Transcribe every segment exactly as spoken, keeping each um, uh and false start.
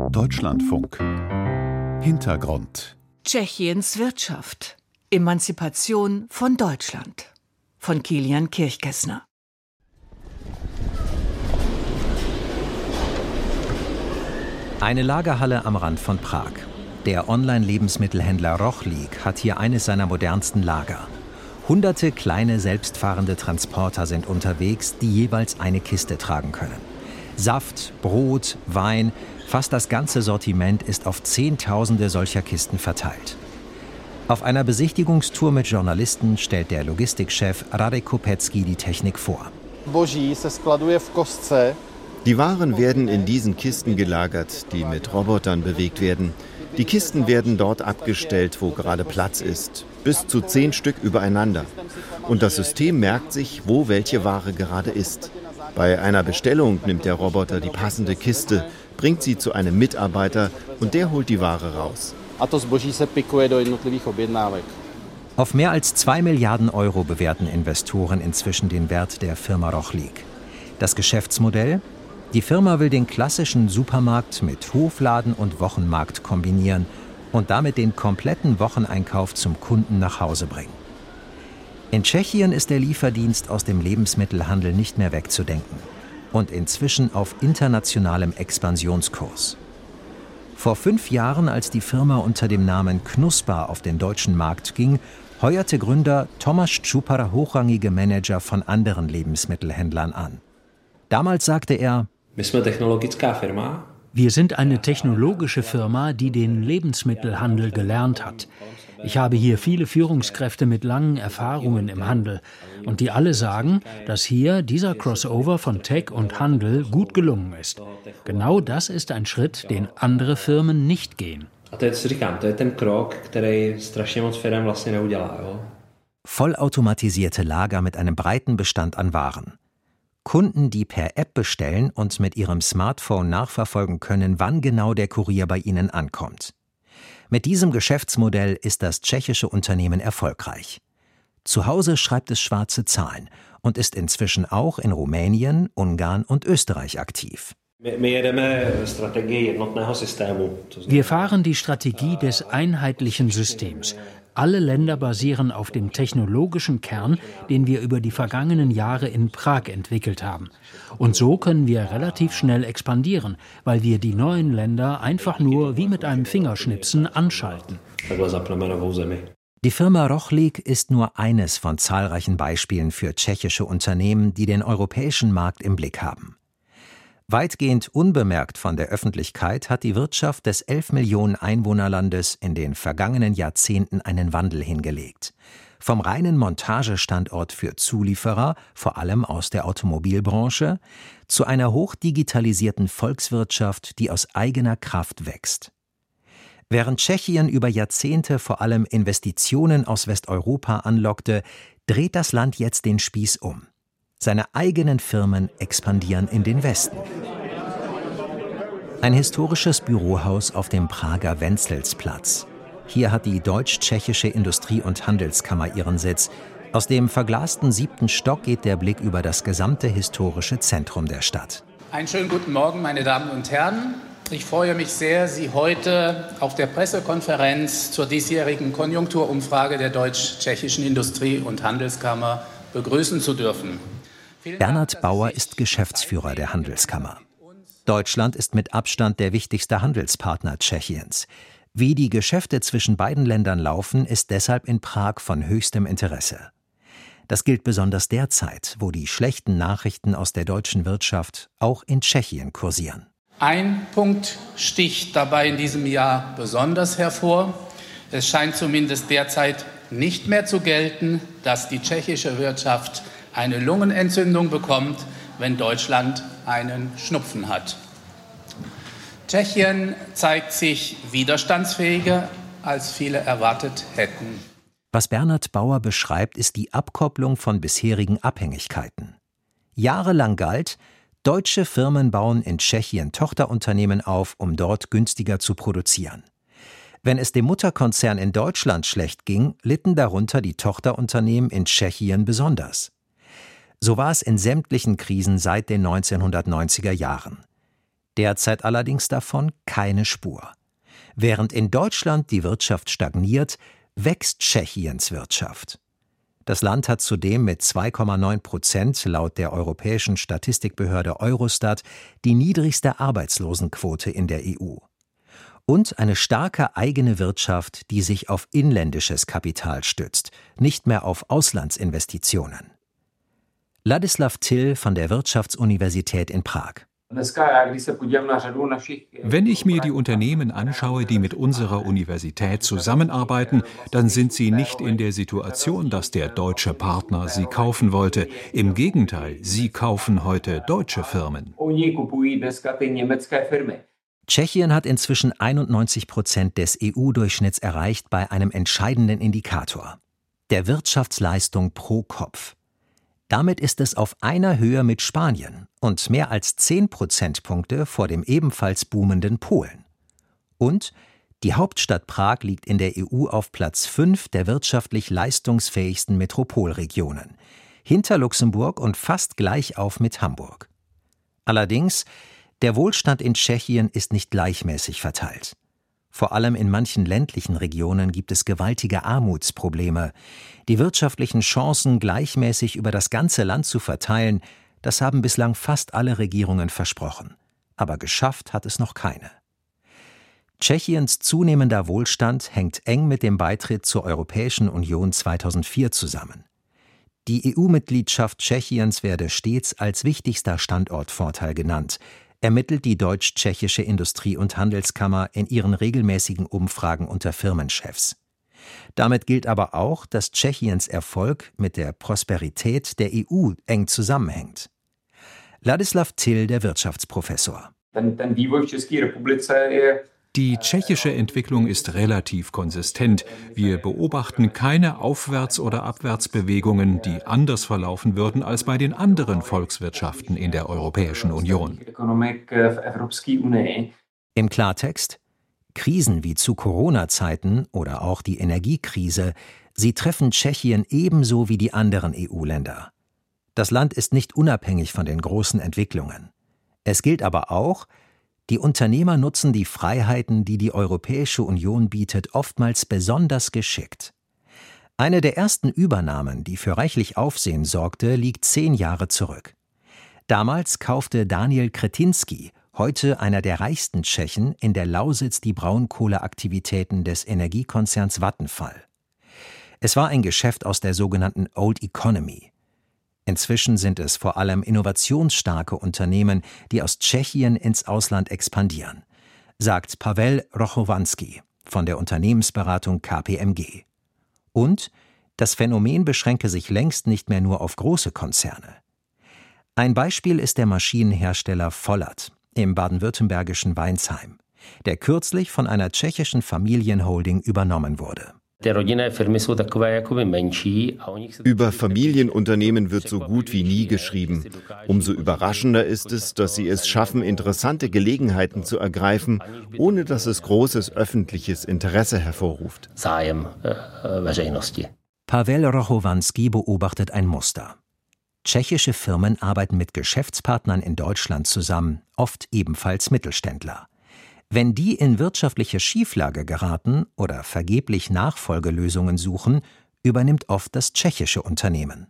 Deutschlandfunk. Hintergrund. Tschechiens Wirtschaft. Emanzipation von Deutschland. Von Kilian Kirchkessner. Eine Lagerhalle am Rand von Prag. Der Online-Lebensmittelhändler Rochlik hat hier eines seiner modernsten Lager. Hunderte kleine selbstfahrende Transporter sind unterwegs, die jeweils eine Kiste tragen können. Saft, Brot, Wein, fast das ganze Sortiment ist auf Zehntausende solcher Kisten verteilt. Auf einer Besichtigungstour mit Journalisten stellt der Logistikchef Radek Kopecki die Technik vor. Die Waren werden in diesen Kisten gelagert, die mit Robotern bewegt werden. Die Kisten werden dort abgestellt, wo gerade Platz ist. Bis zu zehn Stück übereinander. Und das System merkt sich, wo welche Ware gerade ist. Bei einer Bestellung nimmt der Roboter die passende Kiste, bringt sie zu einem Mitarbeiter und der holt die Ware raus. Auf mehr als zwei Milliarden Euro bewerten Investoren inzwischen den Wert der Firma Rochlik. Das Geschäftsmodell? Die Firma will den klassischen Supermarkt mit Hofladen und Wochenmarkt kombinieren und damit den kompletten Wocheneinkauf zum Kunden nach Hause bringen. In Tschechien ist der Lieferdienst aus dem Lebensmittelhandel nicht mehr wegzudenken und inzwischen auf internationalem Expansionskurs. Vor fünf Jahren, als die Firma unter dem Namen Knusper auf den deutschen Markt ging, heuerte Gründer Tomáš Čupar hochrangige Manager von anderen Lebensmittelhändlern an. Damals sagte er: Wir sind eine technologische Firma, die den Lebensmittelhandel gelernt hat. Ich habe hier viele Führungskräfte mit langen Erfahrungen im Handel und die alle sagen, dass hier dieser Crossover von Tech und Handel gut gelungen ist. Genau das ist ein Schritt, den andere Firmen nicht gehen. Vollautomatisierte Lager mit einem breiten Bestand an Waren. Kunden, die per App bestellen und mit ihrem Smartphone nachverfolgen können, wann genau der Kurier bei ihnen ankommt. Mit diesem Geschäftsmodell ist das tschechische Unternehmen erfolgreich. Zu Hause schreibt es schwarze Zahlen und ist inzwischen auch in Rumänien, Ungarn und Österreich aktiv. Wir fahren die Strategie des einheitlichen Systems. Alle Länder basieren auf dem technologischen Kern, den wir über die vergangenen Jahre in Prag entwickelt haben. Und so können wir relativ schnell expandieren, weil wir die neuen Länder einfach nur wie mit einem Fingerschnipsen anschalten. Die Firma Rochlik ist nur eines von zahlreichen Beispielen für tschechische Unternehmen, die den europäischen Markt im Blick haben. Weitgehend unbemerkt von der Öffentlichkeit hat die Wirtschaft des elf Millionen Einwohnerlandes in den vergangenen Jahrzehnten einen Wandel hingelegt. Vom reinen Montagestandort für Zulieferer, vor allem aus der Automobilbranche, zu einer hochdigitalisierten Volkswirtschaft, die aus eigener Kraft wächst. Während Tschechien über Jahrzehnte vor allem Investitionen aus Westeuropa anlockte, dreht das Land jetzt den Spieß um. Seine eigenen Firmen expandieren in den Westen. Ein historisches Bürohaus auf dem Prager Wenzelsplatz. Hier hat die Deutsch-Tschechische Industrie- und Handelskammer ihren Sitz. Aus dem verglasten siebten Stock geht der Blick über das gesamte historische Zentrum der Stadt. Einen schönen guten Morgen, meine Damen und Herren. Ich freue mich sehr, Sie heute auf der Pressekonferenz zur diesjährigen Konjunkturumfrage der Deutsch-Tschechischen Industrie- und Handelskammer begrüßen zu dürfen. Bernhard Bauer ist Geschäftsführer der Handelskammer. Deutschland ist mit Abstand der wichtigste Handelspartner Tschechiens. Wie die Geschäfte zwischen beiden Ländern laufen, ist deshalb in Prag von höchstem Interesse. Das gilt besonders derzeit, wo die schlechten Nachrichten aus der deutschen Wirtschaft auch in Tschechien kursieren. Ein Punkt sticht dabei in diesem Jahr besonders hervor. Es scheint zumindest derzeit nicht mehr zu gelten, dass die tschechische Wirtschaft eine Lungenentzündung bekommt, wenn Deutschland einen Schnupfen hat. Tschechien zeigt sich widerstandsfähiger, als viele erwartet hätten. Was Bernhard Bauer beschreibt, ist die Abkopplung von bisherigen Abhängigkeiten. Jahrelang galt, deutsche Firmen bauen in Tschechien Tochterunternehmen auf, um dort günstiger zu produzieren. Wenn es dem Mutterkonzern in Deutschland schlecht ging, litten darunter die Tochterunternehmen in Tschechien besonders. So war es in sämtlichen Krisen seit den neunzehnhundertneunziger Jahren. Derzeit allerdings davon keine Spur. Während in Deutschland die Wirtschaft stagniert, wächst Tschechiens Wirtschaft. Das Land hat zudem mit zwei Komma neun Prozent laut der europäischen Statistikbehörde Eurostat die niedrigste Arbeitslosenquote in der E U. Und eine starke eigene Wirtschaft, die sich auf inländisches Kapital stützt, nicht mehr auf Auslandsinvestitionen. Ladislav Till von der Wirtschaftsuniversität in Prag. Wenn ich mir die Unternehmen anschaue, die mit unserer Universität zusammenarbeiten, dann sind sie nicht in der Situation, dass der deutsche Partner sie kaufen wollte. Im Gegenteil, sie kaufen heute deutsche Firmen. Tschechien hat inzwischen einundneunzig Prozent des E U-Durchschnitts erreicht bei einem entscheidenden Indikator: der Wirtschaftsleistung pro Kopf. Damit ist es auf einer Höhe mit Spanien und mehr als zehn Prozentpunkte vor dem ebenfalls boomenden Polen. Und die Hauptstadt Prag liegt in der E U auf Platz fünf der wirtschaftlich leistungsfähigsten Metropolregionen, hinter Luxemburg und fast gleich auf mit Hamburg. Allerdings, der Wohlstand in Tschechien ist nicht gleichmäßig verteilt. Vor allem in manchen ländlichen Regionen gibt es gewaltige Armutsprobleme. Die wirtschaftlichen Chancen gleichmäßig über das ganze Land zu verteilen, das haben bislang fast alle Regierungen versprochen. Aber geschafft hat es noch keine. Tschechiens zunehmender Wohlstand hängt eng mit dem Beitritt zur Europäischen Union zweitausendvier zusammen. Die E U-Mitgliedschaft Tschechiens werde stets als wichtigster Standortvorteil genannt, ermittelt die Deutsch-Tschechische Industrie- und Handelskammer in ihren regelmäßigen Umfragen unter Firmenchefs. Damit gilt aber auch, dass Tschechiens Erfolg mit der Prosperität der E U eng zusammenhängt. Ladislav Till, der Wirtschaftsprofessor. Die tschechische Entwicklung ist relativ konsistent. Wir beobachten keine Aufwärts- oder Abwärtsbewegungen, die anders verlaufen würden als bei den anderen Volkswirtschaften in der Europäischen Union. Im Klartext: Krisen wie zu Corona-Zeiten oder auch die Energiekrise, sie treffen Tschechien ebenso wie die anderen E U-Länder. Das Land ist nicht unabhängig von den großen Entwicklungen. Es gilt aber auch, die Unternehmer nutzen die Freiheiten, die die Europäische Union bietet, oftmals besonders geschickt. Eine der ersten Übernahmen, die für reichlich Aufsehen sorgte, liegt zehn Jahre zurück. Damals kaufte Daniel Křetínský, heute einer der reichsten Tschechen, in der Lausitz die Braunkohleaktivitäten des Energiekonzerns Vattenfall. Es war ein Geschäft aus der sogenannten Old Economy. Inzwischen sind es vor allem innovationsstarke Unternehmen, die aus Tschechien ins Ausland expandieren, sagt Pavel Rochowanski von der Unternehmensberatung K P M G. Und das Phänomen beschränke sich längst nicht mehr nur auf große Konzerne. Ein Beispiel ist der Maschinenhersteller Vollert im baden-württembergischen Weinsheim, der kürzlich von einer tschechischen Familienholding übernommen wurde. Über Familienunternehmen wird so gut wie nie geschrieben. Umso überraschender ist es, dass sie es schaffen, interessante Gelegenheiten zu ergreifen, ohne dass es großes öffentliches Interesse hervorruft. Pavel Rochowanski beobachtet ein Muster. Tschechische Firmen arbeiten mit Geschäftspartnern in Deutschland zusammen, oft ebenfalls Mittelständler. Wenn die in wirtschaftliche Schieflage geraten oder vergeblich Nachfolgelösungen suchen, übernimmt oft das tschechische Unternehmen.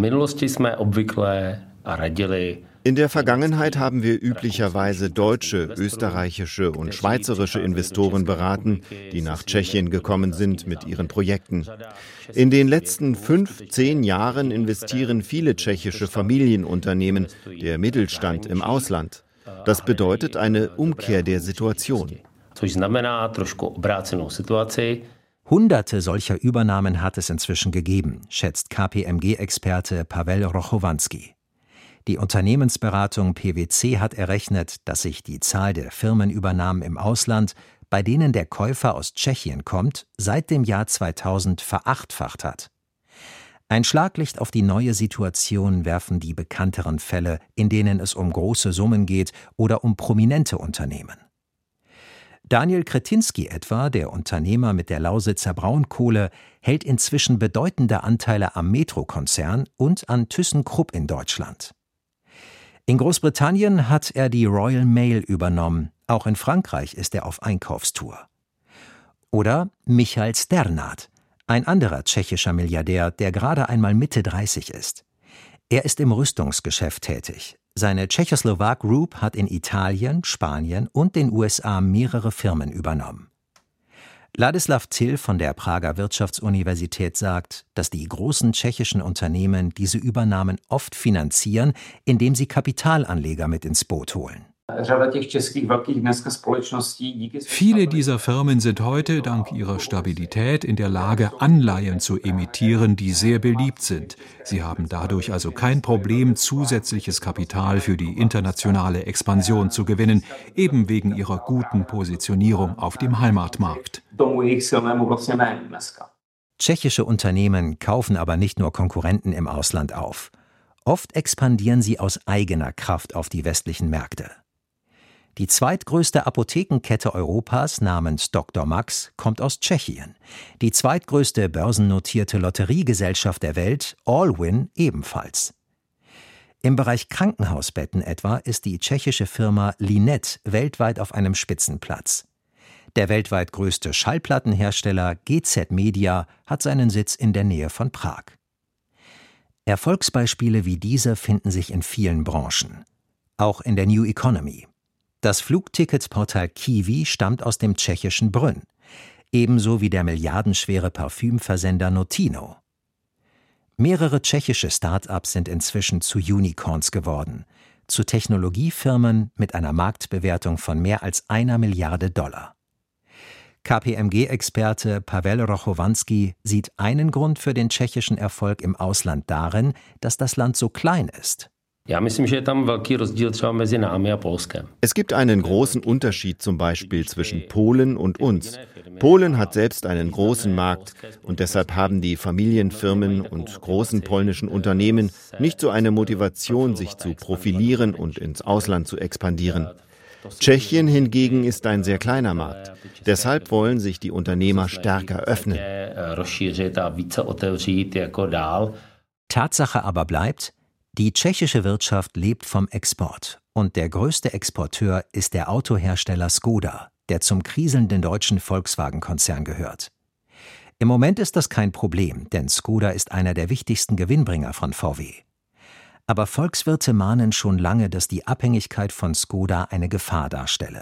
In der Vergangenheit haben wir üblicherweise deutsche, österreichische und schweizerische Investoren beraten, die nach Tschechien gekommen sind mit ihren Projekten. In den letzten fünf, zehn Jahren investieren viele tschechische Familienunternehmen, der Mittelstand im Ausland. Das bedeutet eine Umkehr der Situation. Hunderte solcher Übernahmen hat es inzwischen gegeben, schätzt K P M G-Experte Pavel Rochowanski. Die Unternehmensberatung P W C hat errechnet, dass sich die Zahl der Firmenübernahmen im Ausland, bei denen der Käufer aus Tschechien kommt, seit dem Jahr zweitausend verachtfacht hat. Ein Schlaglicht auf die neue Situation werfen die bekannteren Fälle, in denen es um große Summen geht oder um prominente Unternehmen. Daniel Křetínský etwa, der Unternehmer mit der Lausitzer Braunkohle, hält inzwischen bedeutende Anteile am Metro-Konzern und an ThyssenKrupp in Deutschland. In Großbritannien hat er die Royal Mail übernommen. Auch in Frankreich ist er auf Einkaufstour. Oder Michal Sternad, ein anderer tschechischer Milliardär, der gerade einmal Mitte dreißig ist. Er ist im Rüstungsgeschäft tätig. Seine Czechoslovak Group hat in Italien, Spanien und den U S A mehrere Firmen übernommen. Ladislav Till von der Prager Wirtschaftsuniversität sagt, dass die großen tschechischen Unternehmen diese Übernahmen oft finanzieren, indem sie Kapitalanleger mit ins Boot holen. Viele dieser Firmen sind heute dank ihrer Stabilität in der Lage, Anleihen zu emittieren, die sehr beliebt sind. Sie haben dadurch also kein Problem, zusätzliches Kapital für die internationale Expansion zu gewinnen, eben wegen ihrer guten Positionierung auf dem Heimatmarkt. Tschechische Unternehmen kaufen aber nicht nur Konkurrenten im Ausland auf. Oft expandieren sie aus eigener Kraft auf die westlichen Märkte. Die zweitgrößte Apothekenkette Europas namens Doktor Max kommt aus Tschechien. Die zweitgrößte börsennotierte Lotteriegesellschaft der Welt, Allwyn, ebenfalls. Im Bereich Krankenhausbetten etwa ist die tschechische Firma Linet weltweit auf einem Spitzenplatz. Der weltweit größte Schallplattenhersteller G Z Media hat seinen Sitz in der Nähe von Prag. Erfolgsbeispiele wie diese finden sich in vielen Branchen. Auch in der New Economy. Das Flugticketportal Kiwi stammt aus dem tschechischen Brünn, ebenso wie der milliardenschwere Parfümversender Notino. Mehrere tschechische Start-ups sind inzwischen zu Unicorns geworden, zu Technologiefirmen mit einer Marktbewertung von mehr als einer Milliarde Dollar. K P M G-Experte Pavel Rochowanski sieht einen Grund für den tschechischen Erfolg im Ausland darin, dass das Land so klein ist. Es gibt einen großen Unterschied zum Beispiel zwischen Polen und uns. Polen hat selbst einen großen Markt und deshalb haben die Familienfirmen und großen polnischen Unternehmen nicht so eine Motivation, sich zu profilieren und ins Ausland zu expandieren. Tschechien hingegen ist ein sehr kleiner Markt. Deshalb wollen sich die Unternehmer stärker öffnen. Tatsache aber bleibt, die tschechische Wirtschaft lebt vom Export und der größte Exporteur ist der Autohersteller Skoda, der zum kriselnden deutschen Volkswagen-Konzern gehört. Im Moment ist das kein Problem, denn Skoda ist einer der wichtigsten Gewinnbringer von V W. Aber Volkswirte mahnen schon lange, dass die Abhängigkeit von Skoda eine Gefahr darstelle.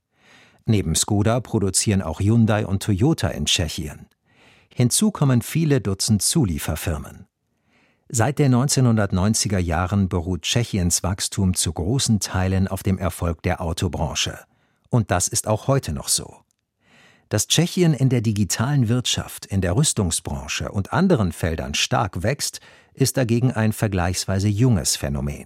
Neben Skoda produzieren auch Hyundai und Toyota in Tschechien. Hinzu kommen viele Dutzend Zulieferfirmen. Seit den neunzehnhundertneunziger Jahren beruht Tschechiens Wachstum zu großen Teilen auf dem Erfolg der Autobranche. Und das ist auch heute noch so. Dass Tschechien in der digitalen Wirtschaft, in der Rüstungsbranche und anderen Feldern stark wächst, ist dagegen ein vergleichsweise junges Phänomen.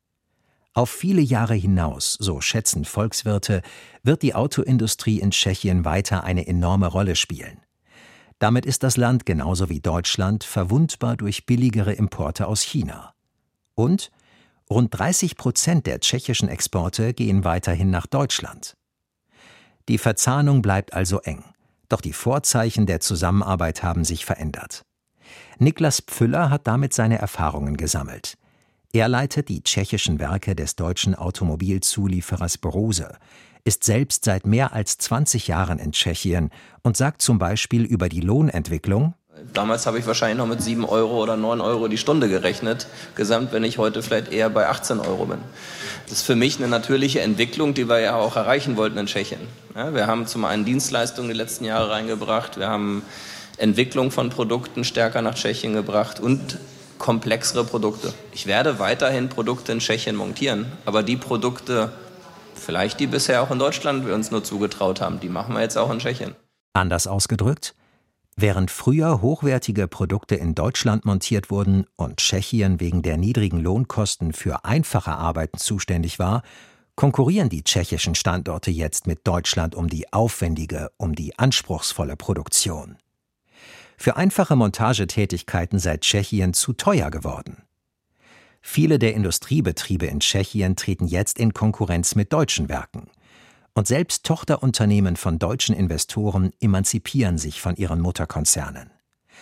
Auf viele Jahre hinaus, so schätzen Volkswirte, wird die Autoindustrie in Tschechien weiter eine enorme Rolle spielen. Damit ist das Land genauso wie Deutschland verwundbar durch billigere Importe aus China. Und rund dreißig Prozent der tschechischen Exporte gehen weiterhin nach Deutschland. Die Verzahnung bleibt also eng, doch die Vorzeichen der Zusammenarbeit haben sich verändert. Niklas Pfüller hat damit seine Erfahrungen gesammelt. Er leitet die tschechischen Werke des deutschen Automobilzulieferers Brose, ist selbst seit mehr als zwanzig Jahren in Tschechien und sagt zum Beispiel über die Lohnentwicklung: Damals habe ich wahrscheinlich noch mit sieben Euro oder neun Euro die Stunde gerechnet, gesamt, wenn ich heute vielleicht eher bei achtzehn Euro bin. Das ist für mich eine natürliche Entwicklung, die wir ja auch erreichen wollten in Tschechien. Ja, wir haben zum einen Dienstleistungen die letzten Jahre reingebracht, wir haben Entwicklung von Produkten stärker nach Tschechien gebracht und komplexere Produkte. Ich werde weiterhin Produkte in Tschechien montieren, aber die Produkte, vielleicht die bisher auch in Deutschland wir uns nur zugetraut haben, die machen wir jetzt auch in Tschechien. Anders ausgedrückt: Während früher hochwertige Produkte in Deutschland montiert wurden und Tschechien wegen der niedrigen Lohnkosten für einfache Arbeiten zuständig war, konkurrieren die tschechischen Standorte jetzt mit Deutschland um die aufwendige, um die anspruchsvolle Produktion. Für einfache Montagetätigkeiten sei Tschechien zu teuer geworden. Viele der Industriebetriebe in Tschechien treten jetzt in Konkurrenz mit deutschen Werken. Und selbst Tochterunternehmen von deutschen Investoren emanzipieren sich von ihren Mutterkonzernen.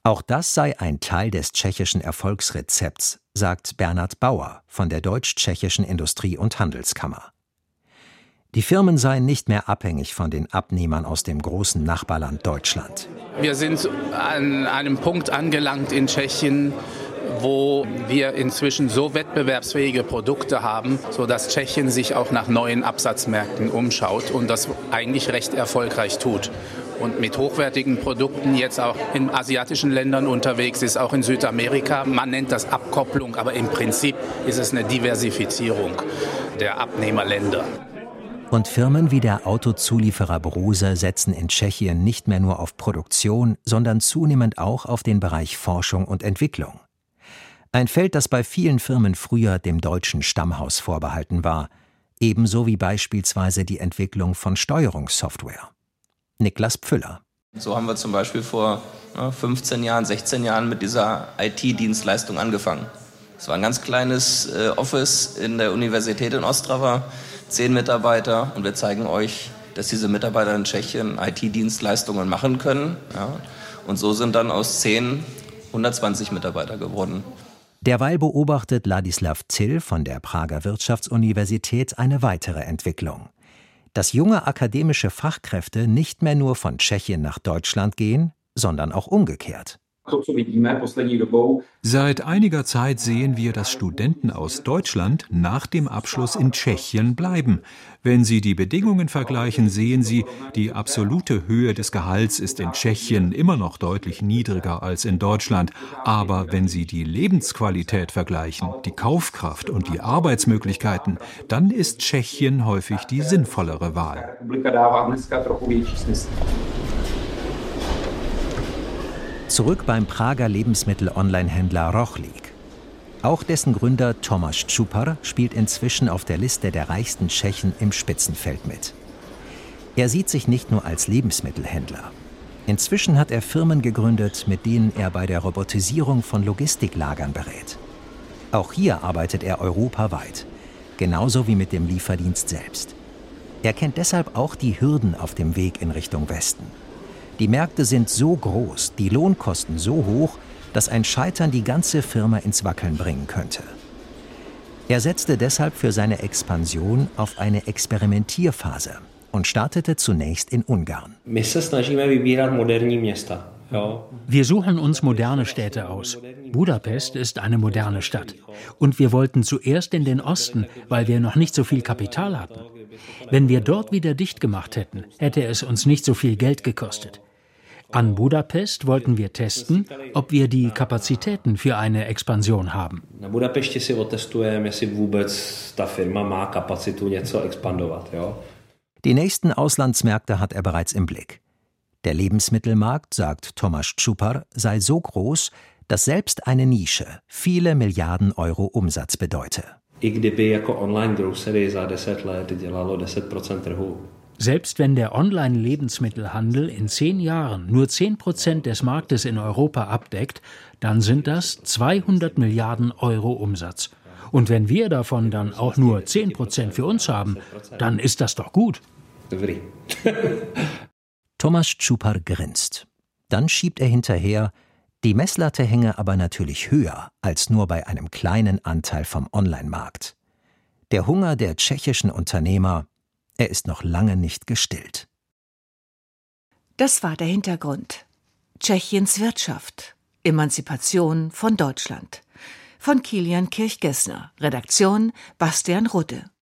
Auch das sei ein Teil des tschechischen Erfolgsrezepts, sagt Bernhard Bauer von der Deutsch-Tschechischen Industrie- und Handelskammer. Die Firmen seien nicht mehr abhängig von den Abnehmern aus dem großen Nachbarland Deutschland. Wir sind an einem Punkt angelangt in Tschechien, wo wir inzwischen so wettbewerbsfähige Produkte haben, sodass Tschechien sich auch nach neuen Absatzmärkten umschaut und das eigentlich recht erfolgreich tut. Und mit hochwertigen Produkten jetzt auch in asiatischen Ländern unterwegs ist, auch in Südamerika. Man nennt das Abkopplung, aber im Prinzip ist es eine Diversifizierung der Abnehmerländer. Und Firmen wie der Autozulieferer Brose setzen in Tschechien nicht mehr nur auf Produktion, sondern zunehmend auch auf den Bereich Forschung und Entwicklung. Ein Feld, das bei vielen Firmen früher dem deutschen Stammhaus vorbehalten war, ebenso wie beispielsweise die Entwicklung von Steuerungssoftware. Niklas Pfüller. So haben wir zum Beispiel vor fünfzehn Jahren, sechzehn Jahren mit dieser I T-Dienstleistung angefangen. Es war ein ganz kleines äh, Office in der Universität in Ostrava, zehn Mitarbeiter, und wir zeigen euch, dass diese Mitarbeiter in Tschechien I T-Dienstleistungen machen können. Ja. Und so sind dann aus zehn hundertzwanzig Mitarbeiter geworden. Derweil beobachtet Ladislav Zill von der Prager Wirtschaftsuniversität eine weitere Entwicklung. Dass junge akademische Fachkräfte nicht mehr nur von Tschechien nach Deutschland gehen, sondern auch umgekehrt. Seit einiger Zeit sehen wir, dass Studenten aus Deutschland nach dem Abschluss in Tschechien bleiben. Wenn Sie die Bedingungen vergleichen, sehen Sie, die absolute Höhe des Gehalts ist in Tschechien immer noch deutlich niedriger als in Deutschland. Aber wenn Sie die Lebensqualität vergleichen, die Kaufkraft und die Arbeitsmöglichkeiten, dann ist Tschechien häufig die sinnvollere Wahl. Zurück beim Prager Lebensmittel-Online-Händler Rochlik. Auch dessen Gründer Tomáš Čupar spielt inzwischen auf der Liste der reichsten Tschechen im Spitzenfeld mit. Er sieht sich nicht nur als Lebensmittelhändler. Inzwischen hat er Firmen gegründet, mit denen er bei der Robotisierung von Logistiklagern berät. Auch hier arbeitet er europaweit, genauso wie mit dem Lieferdienst selbst. Er kennt deshalb auch die Hürden auf dem Weg in Richtung Westen. Die Märkte sind so groß, die Lohnkosten so hoch, dass ein Scheitern die ganze Firma ins Wackeln bringen könnte. Er setzte deshalb für seine Expansion auf eine Experimentierphase und startete zunächst in Ungarn. Wir suchen uns moderne Städte aus. Budapest ist eine moderne Stadt. Und wir wollten zuerst in den Osten, weil wir noch nicht so viel Kapital hatten. Wenn wir dort wieder dicht gemacht hätten, hätte es uns nicht so viel Geld gekostet. An Budapest wollten wir testen, ob wir die Kapazitäten für eine Expansion haben. Die nächsten Auslandsmärkte hat er bereits im Blick. Der Lebensmittelmarkt, sagt Tomáš Čupar, sei so groß, dass selbst eine Nische viele Milliarden Euro Umsatz bedeute. Selbst wenn der Online-Lebensmittelhandel in zehn Jahren nur zehn Prozent des Marktes in Europa abdeckt, dann sind das zweihundert Milliarden Euro Umsatz. Und wenn wir davon dann auch nur zehn Prozent für uns haben, dann ist das doch gut. Tomáš Čupar grinst. Dann schiebt er hinterher: Die Messlatte hänge aber natürlich höher als nur bei einem kleinen Anteil vom Online-Markt. Der Hunger der tschechischen Unternehmer, er ist noch lange nicht gestillt. Das war der Hintergrund. Tschechiens Wirtschaft. Emanzipation von Deutschland. Von Kilian Kirchgessner. Redaktion Bastian Rudde.